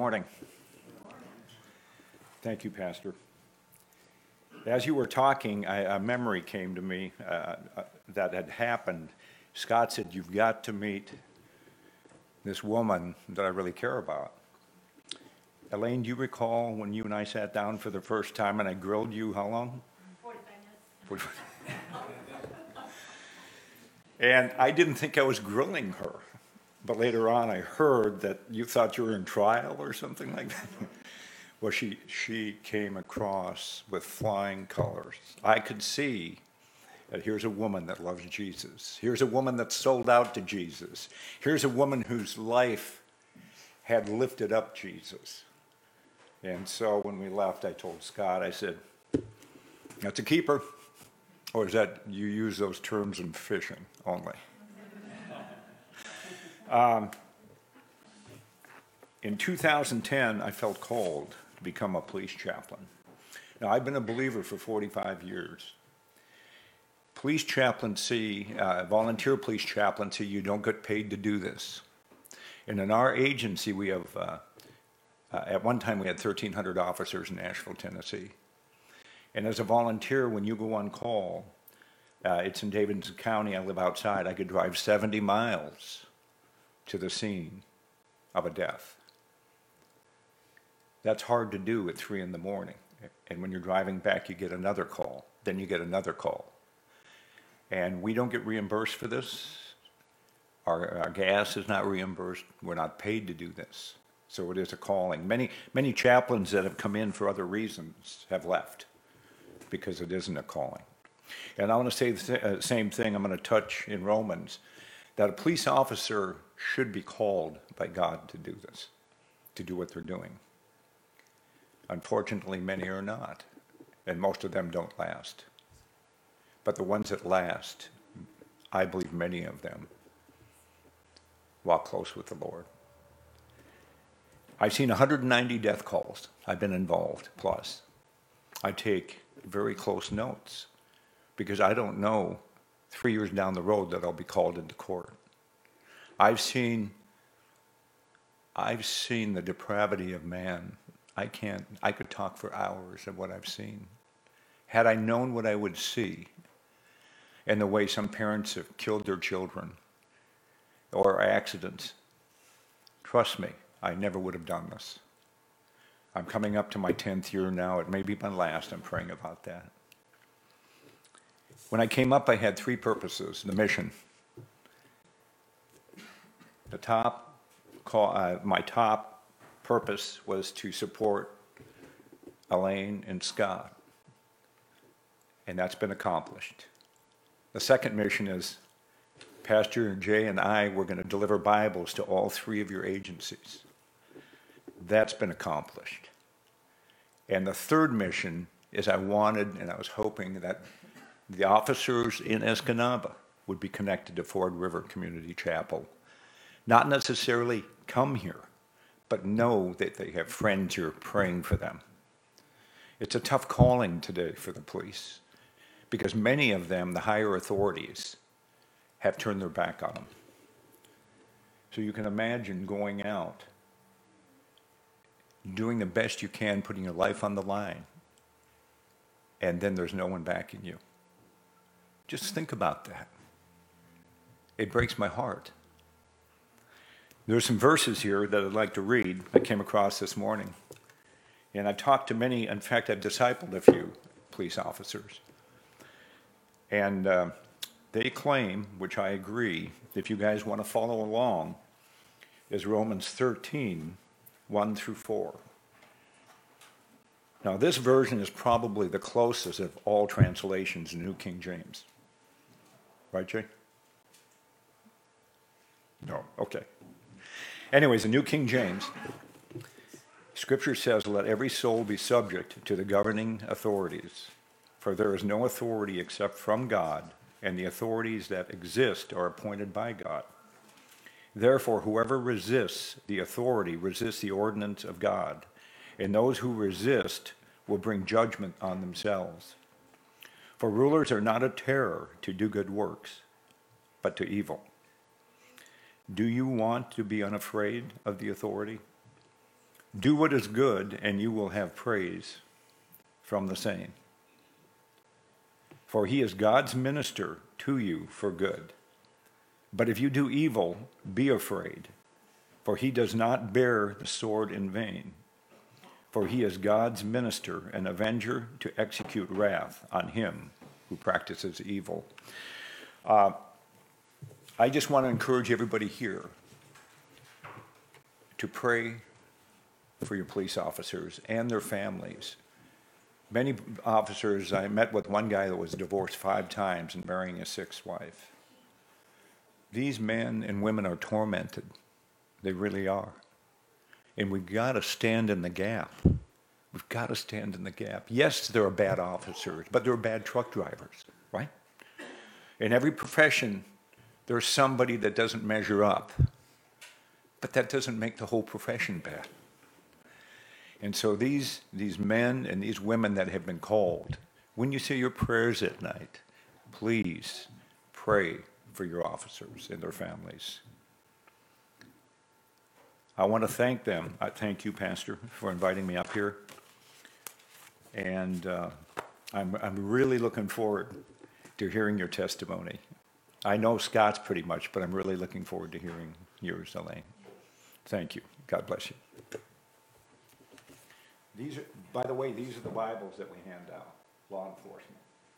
morning. Thank you, Pastor. As you were talking, a memory came to me that had happened. Scott said, "You've got to meet this woman that I really care about." Elaine, do you recall when you and I sat down for the first time and I grilled you how long? 45 minutes. And I didn't think I was grilling her. But later on, I heard that you thought you were in trial or something like that. Well, she came across with flying colors. I could see that here's a woman that loves Jesus. Here's a woman that's sold out to Jesus. Here's a woman whose life had lifted up Jesus. And so when we left, I told Scott, I said, "That's a keeper." Or is that, you use those terms in fishing only? In 2010, I felt called to become a police chaplain. Now, I've been a believer for 45 years. Police chaplaincy, volunteer police chaplaincy, you don't get paid to do this. And in our agency, we have, at one time we had 1,300 officers in Nashville, Tennessee. And as a volunteer, when you go on call, it's in Davidson County, I live outside, I could drive 70 miles to the scene of a death. That's hard to do at 3 in the morning. And when you're driving back, you get another call. Then you get another call. And we don't get reimbursed for this. Our gas is not reimbursed. We're not paid to do this. So it is a calling. Many chaplains that have come in for other reasons have left because it isn't a calling. And I want to say the same thing I'm going to touch in Romans, that a police officer should be called by God to do this, to do what they're doing. Unfortunately, many are not, and most of them don't last. But the ones that last, I believe many of them walk close with the Lord. I've seen 190 death calls. I've been involved, plus. I take very close notes because I don't know 3 years down the road that I'll be called into court. I've seen the depravity of man. I could talk for hours of what I've seen. Had I known what I would see and the way some parents have killed their children or accidents, trust me, I never would have done this. I'm coming up to my 10th year now. It may be my last. I'm praying about that. When I came up, I had 3 purposes. The mission. My top purpose was to support Elaine and Scott. And that's been accomplished. The second mission is Pastor Jay and I were going to deliver Bibles to all 3 of your agencies. That's been accomplished. And the third mission is I wanted and I was hoping that the officers in Escanaba would be connected to Ford River Community Chapel. Not necessarily come here, but know that they have friends who are praying for them. It's a tough calling today for the police because many of them, the higher authorities, have turned their back on them. So you can imagine going out, doing the best you can, putting your life on the line, and then there's no one backing you. Just think about that. It breaks my heart. There's some verses here that I'd like to read I came across this morning. And I've talked to many, in fact, I've discipled a few police officers. And they claim, which I agree, if you guys want to follow along, is Romans 13, 1 through 4. Now, this version is probably the closest of all translations in New King James. Right, Jay? No, okay. Anyways, the New King James, Scripture says, "Let every soul be subject to the governing authorities, for there is no authority except from God, and the authorities that exist are appointed by God. Therefore, whoever resists the authority resists the ordinance of God, and those who resist will bring judgment on themselves. For rulers are not a terror to do good works, but to evil. Do you want to be unafraid of the authority? Do what is good, and you will have praise from the same. For he is God's minister to you for good. But if you do evil, be afraid, for he does not bear the sword in vain. For he is God's minister, an avenger to execute wrath on him who practices evil. I just want to encourage everybody here to pray for your police officers and their families. Many officers, I met with one guy that was divorced 5 times and marrying a 6th wife. These men and women are tormented. They really are. And we've got to stand in the gap. We've got to stand in the gap. Yes, there are bad officers, but there are bad truck drivers, right? In every profession, there's somebody that doesn't measure up. But that doesn't make the whole profession bad. And so these men and these women that have been called, when you say your prayers at night, please pray for your officers and their families. I want to thank them. I thank you, Pastor, for inviting me up here. And I'm really looking forward to hearing your testimony. I know Scott's pretty much, but I'm really looking forward to hearing yours, Elaine. Thank you. God bless you. These are, by the way, these are the Bibles that we hand out, law enforcement.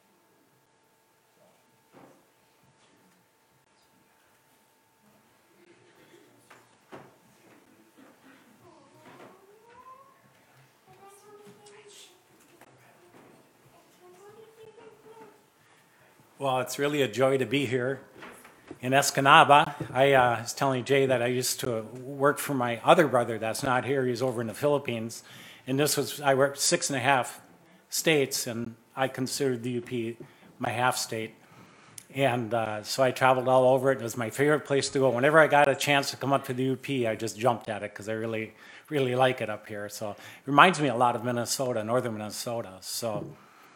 Well, it's really a joy to be here in Escanaba. I was telling Jay that I used to work for my other brother that's not here. He's over in the Philippines. And I worked 6.5 states, and I considered the UP my half state. And so I traveled all over it. It was my favorite place to go. Whenever I got a chance to come up to the UP, I just jumped at it because I really, really like it up here. So it reminds me a lot of Minnesota, northern Minnesota. So,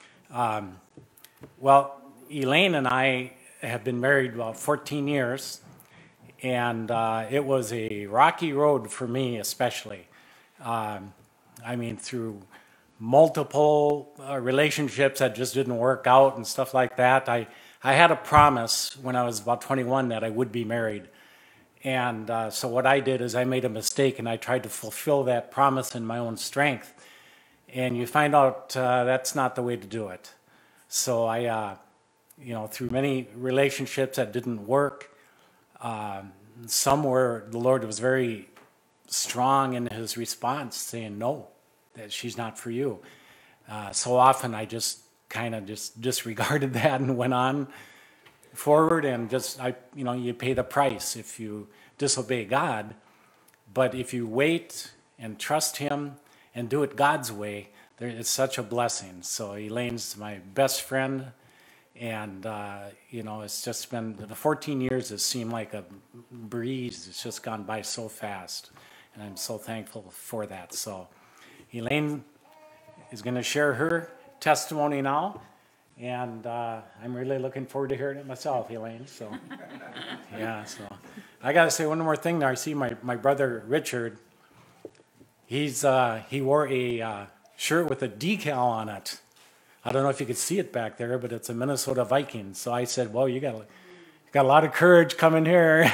well, Elaine and I have been married about 14 years, and it was a rocky road for me especially. I mean, through multiple relationships that just didn't work out and stuff like that. I had a promise when I was about 21 that I would be married. And so what I did is I made a mistake, and I tried to fulfill that promise in my own strength. And you find out that's not the way to do it. So I, through many relationships that didn't work, some where the Lord was very strong in his response, saying no, that she's not for you. So often I just kind of just disregarded that and went on forward, and you pay the price if you disobey God. But if you wait and trust him and do it God's way, it's such a blessing. So Elaine's my best friend, and it's just been, the 14 years has seemed like a breeze. It's just gone by so fast, and I'm so thankful for that. So Elaine is going to share her testimony now, and I'm really looking forward to hearing it myself, Elaine. So yeah, so I got to say one more thing there. I see my brother Richard. He wore a shirt with a decal on it. I don't know if you could see it back there, but it's a Minnesota Vikings. So I said, well, you got a lot of courage coming here.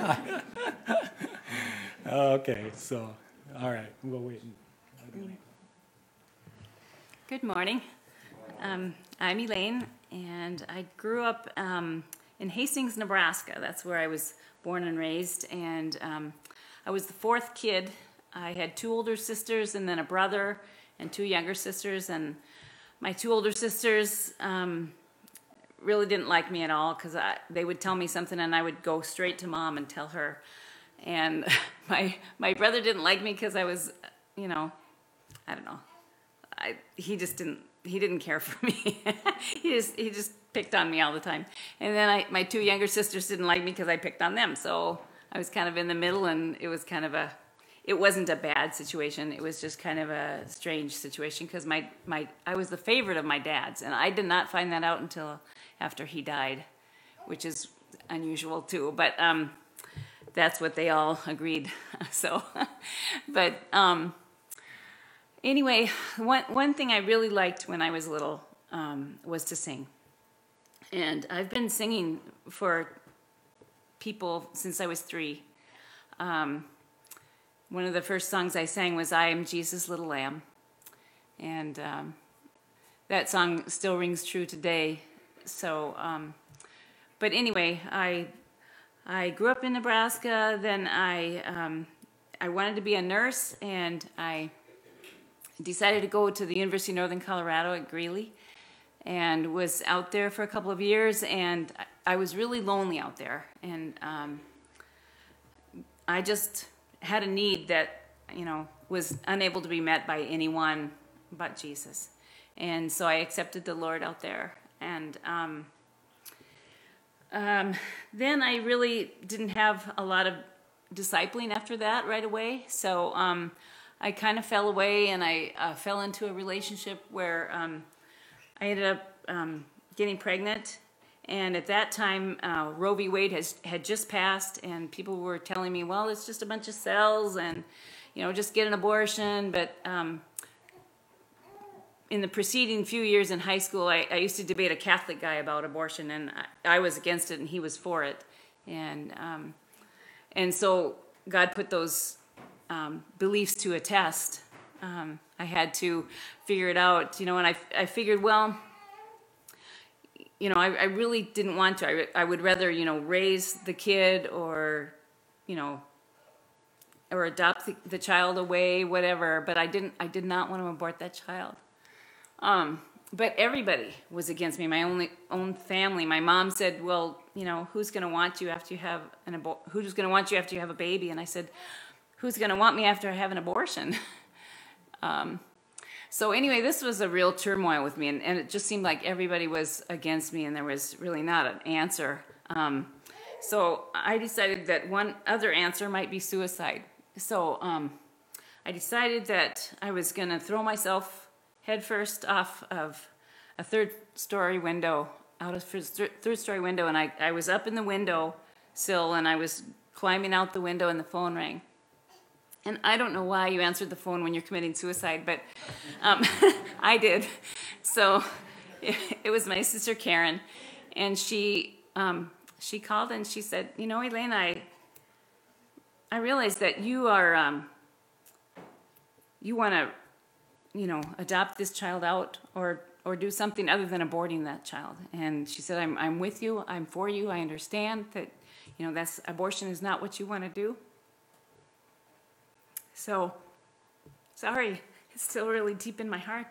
Okay, so, all right, we'll wait. Good morning. I'm Elaine, and I grew up in Hastings, Nebraska. That's where I was born and raised, and I was the 4th kid. I had 2 older sisters and then a brother and 2 younger sisters, and my 2 older sisters really didn't like me at all because they would tell me something and I would go straight to Mom and tell her. And my brother didn't like me because I was, I don't know. He didn't care for me. he just picked on me all the time. And then my 2 younger sisters didn't like me because I picked on them. So I was kind of in the middle, and it was kind of it wasn't a bad situation. It was just kind of a strange situation because I was the favorite of my dad's, and I did not find that out until after he died, which is unusual too. But that's what they all agreed. So, but Anyway, one thing I really liked when I was little was to sing. And I've been singing for people since I was 3. One of the first songs I sang was I Am Jesus' Little Lamb. And that song still rings true today. So, but anyway, I grew up in Nebraska. Then I wanted to be a nurse, and I decided to go to the University of Northern Colorado at Greeley, and was out there for a couple of years, and I was really lonely out there, and I just had a need that, was unable to be met by anyone but Jesus. And so I accepted the Lord out there. And then I really didn't have a lot of discipling after that right away. So I kind of fell away, and I fell into a relationship where I ended up getting pregnant. And at that time, Roe v. Wade had just passed, and people were telling me, well, it's just a bunch of cells, and, just get an abortion. But in the preceding few years in high school, I used to debate a Catholic guy about abortion, and I was against it, and he was for it. And so God put those beliefs to a test. I had to figure it out, and I figured, well, I really didn't want to. I would rather, raise the kid or adopt the child away, whatever. But I did not want to abort that child. But everybody was against me. My own family. My mom said, well, who's going to want you after you have who's going to want you after you have a baby? And I said, who's going to want me after I have an abortion? So anyway, this was a real turmoil with me, and it just seemed like everybody was against me, and there was really not an answer. So I decided that one other answer might be suicide. So I decided that I was going to throw myself headfirst off of a third-story window, out of third-story window, and I was up in the window sill, and I was climbing out the window, and the phone rang. And I don't know why you answered the phone when you're committing suicide, but I did. So it was my sister Karen, and she called and she said, Elaine, I realized that you are you want to adopt this child out or do something other than aborting that child. And she said, I'm with you, I'm for you, I understand that that's abortion is not what you want to do. So, sorry, it's still really deep in my heart.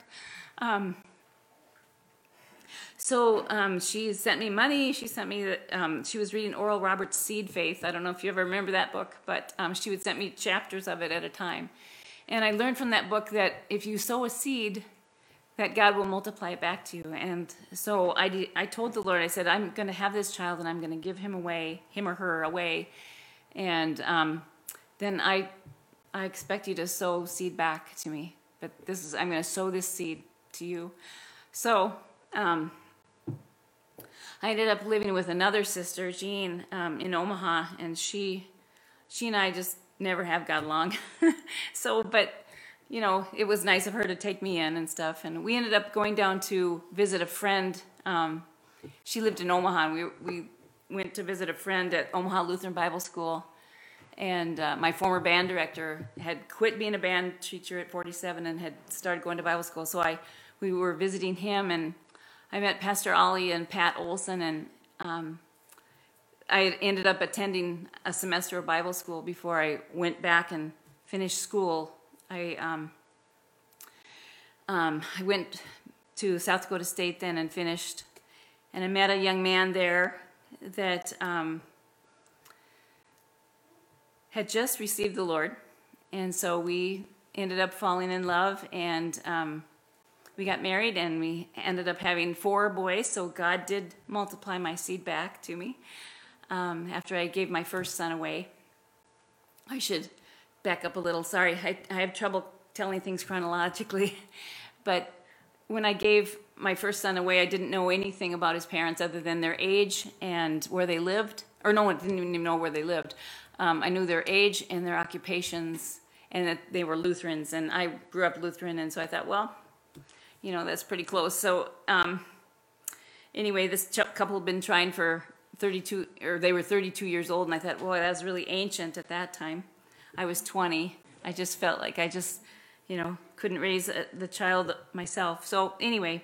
She sent me money. She sent me, she was reading Oral Roberts' Seed Faith. I don't know if you ever remember that book, but she would send me chapters of it at a time. And I learned from that book that if you sow a seed, that God will multiply it back to you. And so I told the Lord, I said, I'm going to have this child, and I'm going to give him or her away. And then I expect you to sow seed back to me, but I'm going to sow this seed to you. So I ended up living with another sister, Jean, in Omaha, and she and I just never have got along. But it was nice of her to take me in and stuff, and we ended up going down to visit a friend. She lived in Omaha, and we went to visit a friend at Omaha Lutheran Bible School. And my former band director had quit being a band teacher at 47 and had started going to Bible school. So we were visiting him, and I met Pastor Ollie and Pat Olson, and I ended up attending a semester of Bible school before I went back and finished school. I went to South Dakota State then and finished, and I met a young man there that had just received the Lord, and so we ended up falling in love, and we got married, and we ended up having 4 boys, so God did multiply my seed back to me after I gave my first son away. I should back up a little. Sorry, I have trouble telling things chronologically, but when I gave my first son away, I didn't know anything about his parents other than their age and where they lived, or no one didn't even know where they lived. I knew their age and their occupations and that they were Lutherans, and I grew up Lutheran, and so I thought, well, you know, that's pretty close. So anyway, this couple had been trying for 32, or they were 32 years old, and I thought, boy, that was really ancient at that time. I was 20. I just felt like I just, you know, couldn't raise the child myself. So anyway,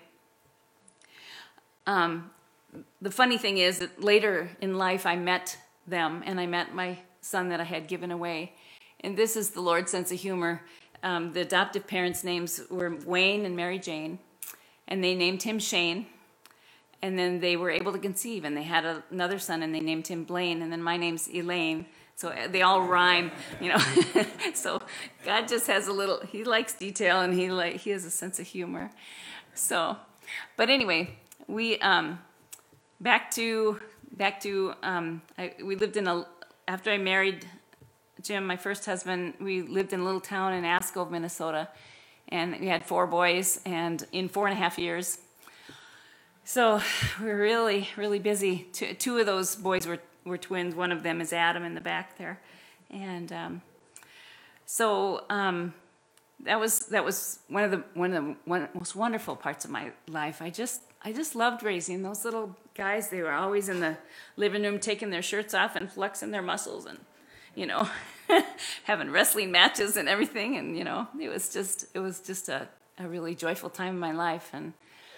the funny thing is that later in life I met them, and I met my son that I had given away. And this is the Lord's sense of humor. The adoptive parents' names were Wayne and Mary Jane, and they named him Shane. And then they were able to conceive, and they had another son, and they named him Blaine, and then my name's Elaine. So they all rhyme, you know. So God just has he likes detail, and he has a sense of humor. So, but anyway, we we lived after I married Jim, my first husband, we lived in a little town in Ascove, Minnesota, and we had 4 boys, and in 4.5 years. So we were really, really busy. 2 of those boys were twins. One of them is Adam in the back there, and that was one of the most wonderful parts of my life. I just loved raising those little guys. They were always in the living room taking their shirts off and flexing their muscles, and you know, having wrestling matches and everything. And you know, it was just a really joyful time in my life. And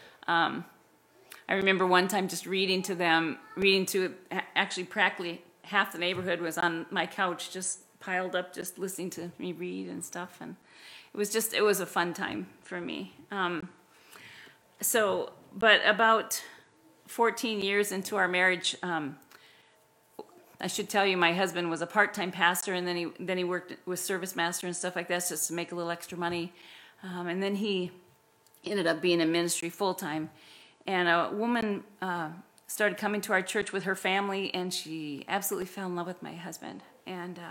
I remember one time just reading to actually practically half the neighborhood was on my couch, just piled up, just listening to me read and stuff. And it was a fun time for me. But about 14 years into our marriage, I should tell you, my husband was a part-time pastor, and then he worked with Service Master and stuff like that, just to make a little extra money. And then he ended up being in ministry full-time. And a woman started coming to our church with her family, and she absolutely fell in love with my husband. And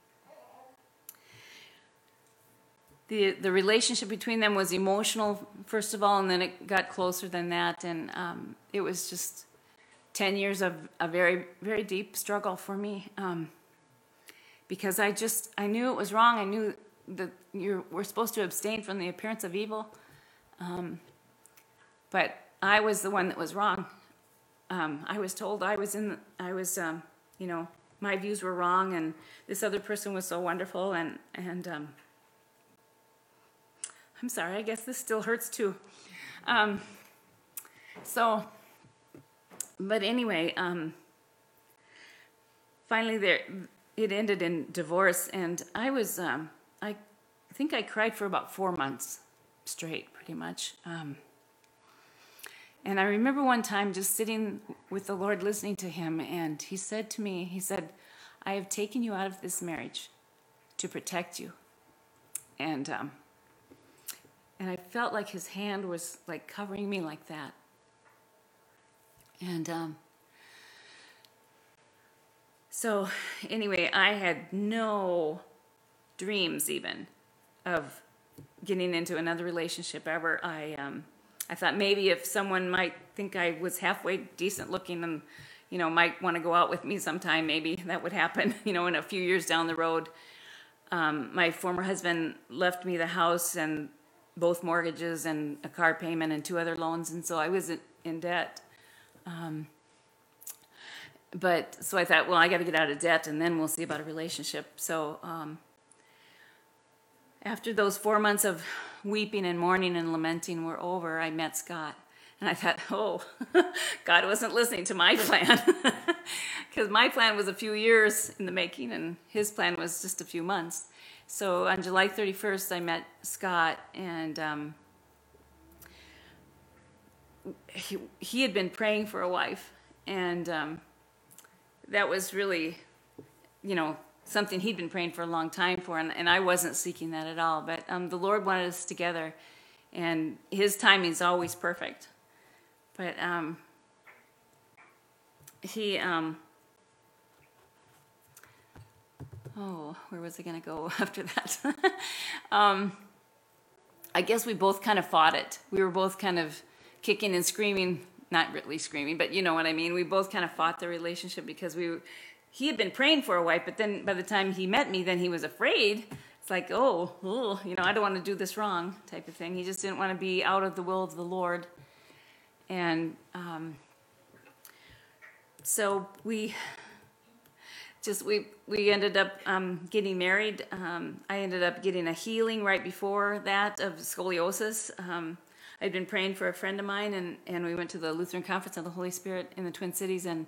the relationship between them was emotional, first of all, and then it got closer than that. And it was just 10 years of a very, very deep struggle for me, because I knew it was wrong. I knew that we're supposed to abstain from the appearance of evil, but I was the one that was wrong. I was told you know, my views were wrong, and this other person was so wonderful, and I'm sorry, I guess this still hurts too. But anyway, finally it ended in divorce, and I think I cried for about 4 months straight, pretty much. And I remember one time just sitting with the Lord, listening to him, and he said to me, I have taken you out of this marriage to protect you. And I felt like his hand was like covering me like that. And so anyway, I had no dreams even of getting into another relationship ever. I thought maybe if someone might think I was halfway decent looking and, you know, might want to go out with me sometime, maybe that would happen, you know, in a few years down the road. My former husband left me the house and both mortgages and a car payment and 2 other loans, and so I was in debt. So I thought, well, I got to get out of debt, and then we'll see about a relationship. So after those 4 months of weeping and mourning and lamenting were over, I met Scott. And I thought, oh, God wasn't listening to my plan. Because my plan was a few years in the making, and his plan was just a few months. So on July 31st, I met Scott, and he had been praying for a wife. And that was really, you know, something he'd been praying for a long time for, and I wasn't seeking that at all. But the Lord wanted us together, and his timing is always perfect. But where was I going to go after that? I guess we both kind of fought it. We were both kind of kicking and screaming, not really screaming, but you know what I mean. We both kind of fought the relationship because he had been praying for a wife, but then by the time he met me, then he was afraid it's like, oh, I don't want to do this wrong type of thing. He just didn't want to be out of the will of the Lord. And so we ended up getting married. I ended up getting a healing right before that of scoliosis. I'd been praying for a friend of mine, and we went to the Lutheran Conference of the Holy Spirit in the Twin Cities, and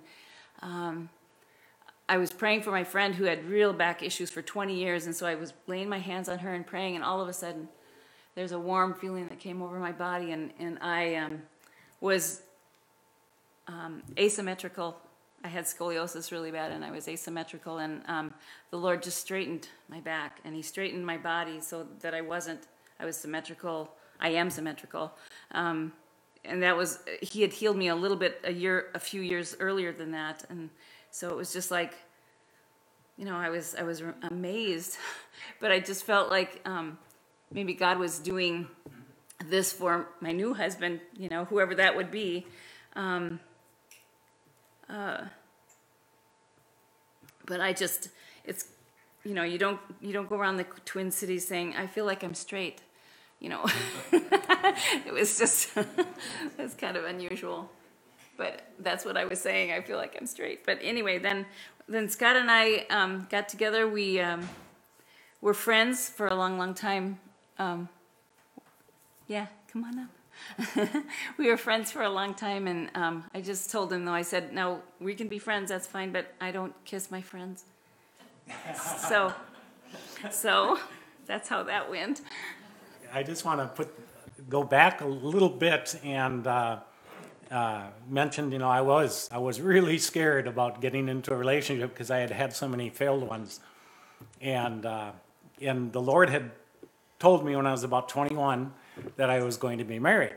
I was praying for my friend who had real back issues for 20 years, and so I was laying my hands on her and praying, and all of a sudden there's a warm feeling that came over my body, and I was asymmetrical. I had scoliosis really bad, and I was asymmetrical, and the Lord just straightened my back, and he straightened my body so that I was symmetrical. I am symmetrical. And that was, he had healed me a little bit a few years earlier than that, and so it was just like, I was amazed, but I just felt like maybe God was doing this for my new husband, whoever that would be. But I just, it's, you don't go around the Twin Cities saying, I feel like I'm straight, It was just, it was kind of unusual. But that's what I was saying. I feel like I'm straight. But anyway, then Scott and I got together. We were friends for a long, long time. Yeah, come on up. We were friends for a long time, and I just told him, though, I said, no, we can be friends, that's fine, but I don't kiss my friends. So that's how that went. I just want to go back a little bit and mentioned, I was really scared about getting into a relationship because I had had so many failed ones, and the Lord had told me when I was about 21 that I was going to be married,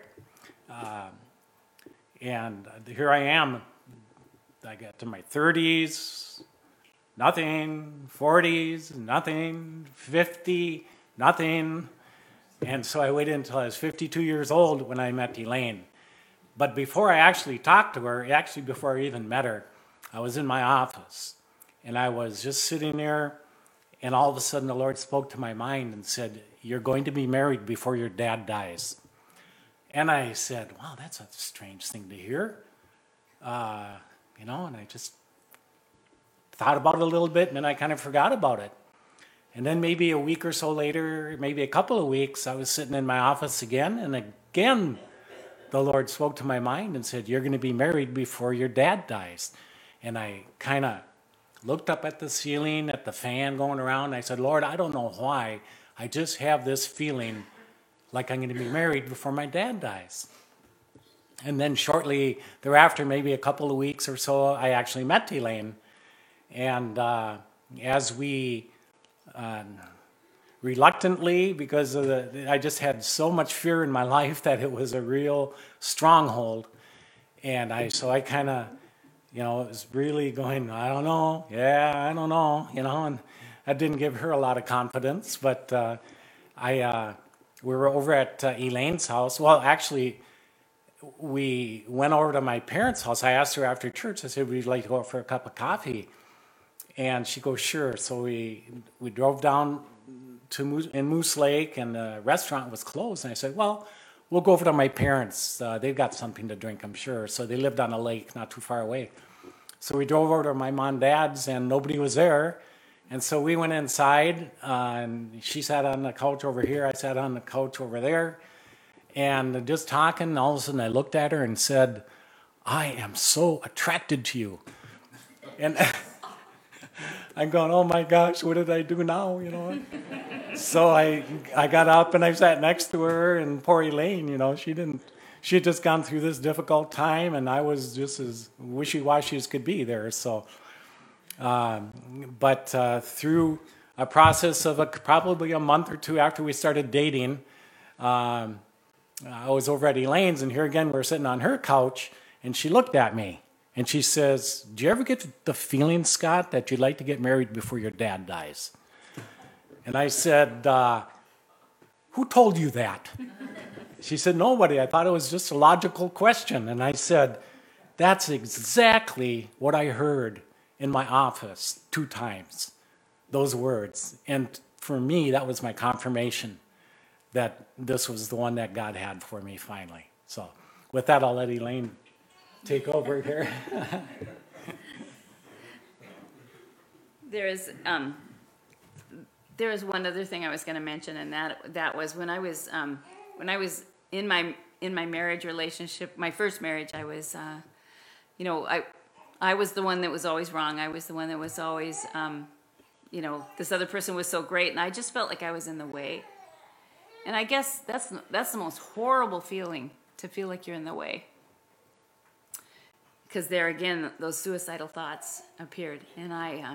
and here I am. I got to my 30s, nothing, 40s, nothing, 50, nothing. And so I waited until I was 52 years old when I met Elaine. But before I actually talked to her, actually before I even met her, I was in my office. And I was just sitting there, and all of a sudden the Lord spoke to my mind and said, you're going to be married before your dad dies. And I said, wow, that's a strange thing to hear. And I just thought about it a little bit, and then I kind of forgot about it. And then maybe a week or so later, maybe a couple of weeks, I was sitting in my office again, and again, the Lord spoke to my mind and said, you're going to be married before your dad dies. And I kind of looked up at the ceiling, at the fan going around, and I said, Lord, I don't know why. I just have this feeling like I'm going to be married before my dad dies. And then shortly thereafter, maybe a couple of weeks or so, I actually met Elaine. And as we reluctantly, because I just had so much fear in my life that it was a real stronghold. And so I kind of, was really going, I don't know, and I didn't give her a lot of confidence, but we were over at Elaine's house. Well, actually, we went over to my parents' house. I asked her after church, I said, would you like to go out for a cup of coffee? And she goes, sure. So we drove down in Moose Lake, and the restaurant was closed. And I said, well, we'll go over to my parents. They've got something to drink, I'm sure. So they lived on a lake not too far away. So we drove over to my mom and dad's, and nobody was there. And so we went inside, and she sat on the couch over here. I sat on the couch over there. And just talking, all of a sudden I looked at her and said, I am so attracted to you. And I'm going, oh my gosh, what did I do now, So I got up and I sat next to her, and poor Elaine, she had just gone through this difficult time, and I was just as wishy-washy as could be there. So, but through a process of probably a month or two after we started dating, I was over at Elaine's, and here again we're sitting on her couch, and she looked at me, and she says, do you ever get the feeling, Scott, that you'd like to get married before your dad dies? And I said, who told you that? She said, nobody. I thought it was just a logical question. And I said, that's exactly what I heard in my office 2 times, those words. And for me, that was my confirmation that this was the one that God had for me finally. So with that, I'll let Elaine take over here. There is one other thing I was going to mention, and that was when I was in my marriage relationship, my first marriage. I was, I was the one that was always wrong. I was the one that was always, this other person was so great, and I just felt like I was in the way. And I guess that's the most horrible feeling, to feel like you're in the way. Because there again, those suicidal thoughts appeared, and I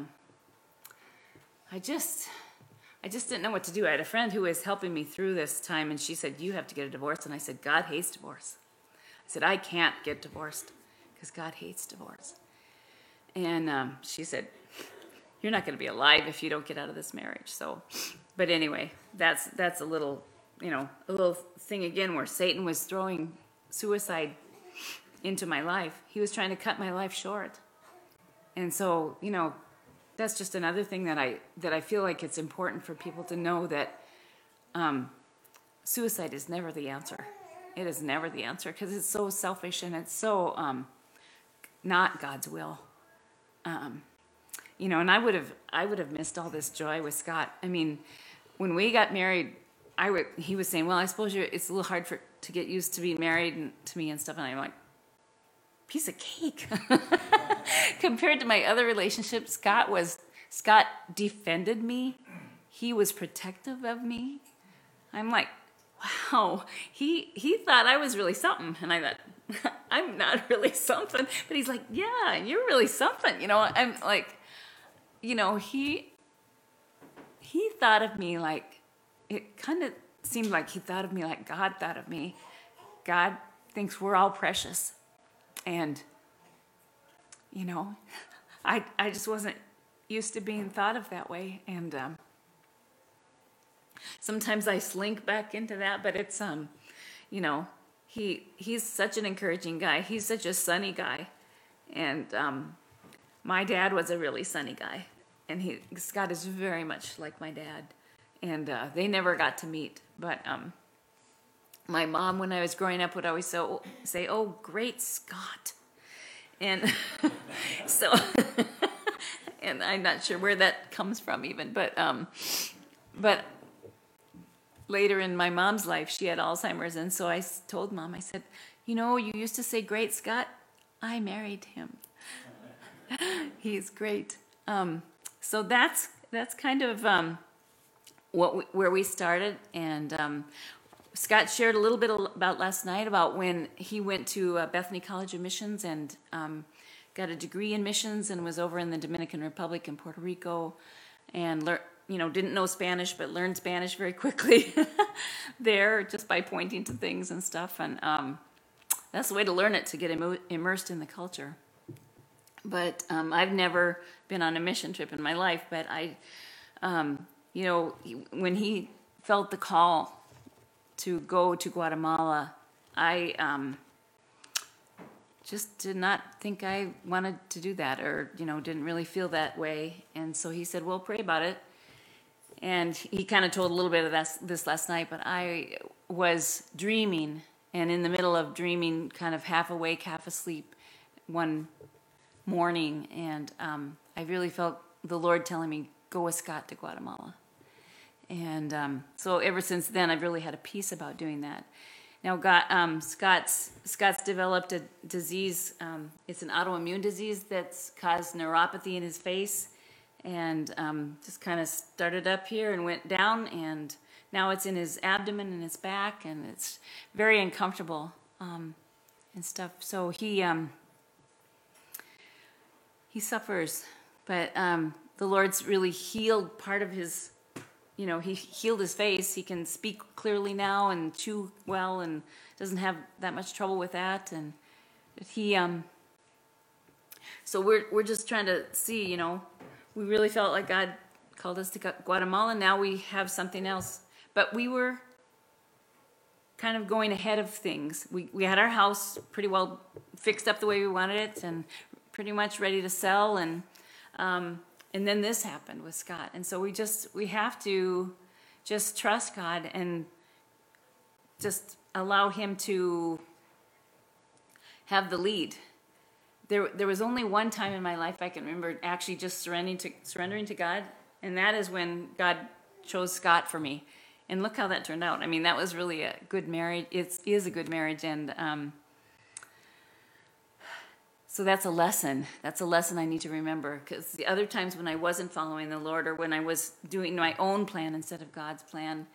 just didn't know what to do. I had a friend who was helping me through this time, and she said, "You have to get a divorce." And I said, "God hates divorce." I said, "I can't get divorced because God hates divorce." And she said, "You're not going to be alive if you don't get out of this marriage." So, but anyway, that's a little thing again where Satan was throwing suicide into my life. He was trying to cut my life short. And so, that's just another thing that I feel like it's important for people to know, that suicide is never the answer. It is never the answer, because it's so selfish and it's so not God's will. And I would have missed all this joy with Scott. I mean, when we got married, he was saying, "Well, I suppose it's a little hard to get used to being married to me and stuff," and I'm like, piece of cake. Compared to my other relationships, Scott defended me. He was protective of me. I'm like, wow, he thought I was really something. And I thought, I'm not really something. But he's like, yeah, you're really something. I'm like, he thought of me like, it kind of seemed like he thought of me like God thought of me. God thinks we're all precious. And, I just wasn't used to being thought of that way. And sometimes I slink back into that, but it's, he's such an encouraging guy. He's such a sunny guy. And my dad was a really sunny guy. And Scott is very much like my dad. And they never got to meet. But my mom, when I was growing up, would always say, "Oh, great Scott." And so, and I'm not sure where that comes from even, but later in my mom's life, she had Alzheimer's, and so I told Mom, I said, "You used to say great Scott. I married him. He's great." So that's kind of where we started, and Scott shared a little bit about last night about when he went to Bethany College of Missions and got a degree in missions and was over in the Dominican Republic and Puerto Rico, and didn't know Spanish but learned Spanish very quickly there just by pointing to things and stuff. And that's the way to learn it, to get immersed in the culture. But I've never been on a mission trip in my life, but when he felt the call to go to Guatemala, I just did not think I wanted to do that, or didn't really feel that way. And so he said, "Well, pray about it." And he kind of told a little bit of this last night, but I was dreaming, and in the middle of dreaming, kind of half awake, half asleep one morning, and I really felt the Lord telling me, "Go with Scott to Guatemala." And so ever since then, I've really had a peace about doing that. Now, Scott's developed a disease. It's an autoimmune disease that's caused neuropathy in his face, and just kind of started up here and went down, and now it's in his abdomen and his back, and it's very uncomfortable and stuff. So he suffers, but the Lord's really healed part of his. He healed his face. He can speak clearly now and chew well and doesn't have that much trouble with that. And he, so we're just trying to see, we really felt like God called us to Guatemala. Now we have something else. But we were kind of going ahead of things. We had our house pretty well fixed up the way we wanted it and pretty much ready to sell. And And then this happened with Scott. And so we have to just trust God and just allow him to have the lead. There was only one time in my life I can remember actually just surrendering to God, and that is when God chose Scott for me. And look how that turned out. I mean, that was really a good marriage. It is a good marriage, and so that's a lesson. That's a lesson I need to remember, because the other times when I wasn't following the Lord, or when I was doing my own plan instead of God's plan,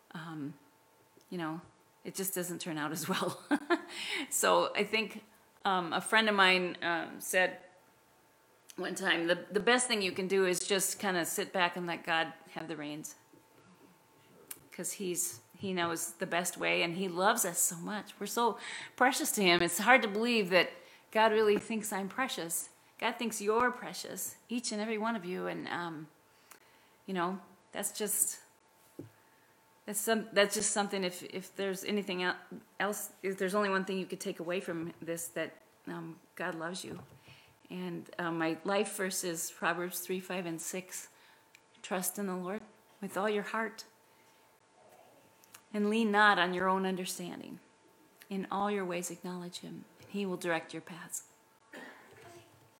it just doesn't turn out as well. So I think a friend of mine said one time, the best thing you can do is just kind of sit back and let God have the reins, because he knows the best way, and he loves us so much. We're so precious to him. It's hard to believe that God really thinks I'm precious. God thinks you're precious, each and every one of you, and that's just something. If there's anything else, if there's only one thing you could take away from this, that God loves you. And my life verse is Proverbs 3, 5, and 6. Trust in the Lord with all your heart, and lean not on your own understanding. In all your ways acknowledge him, and he will direct your paths.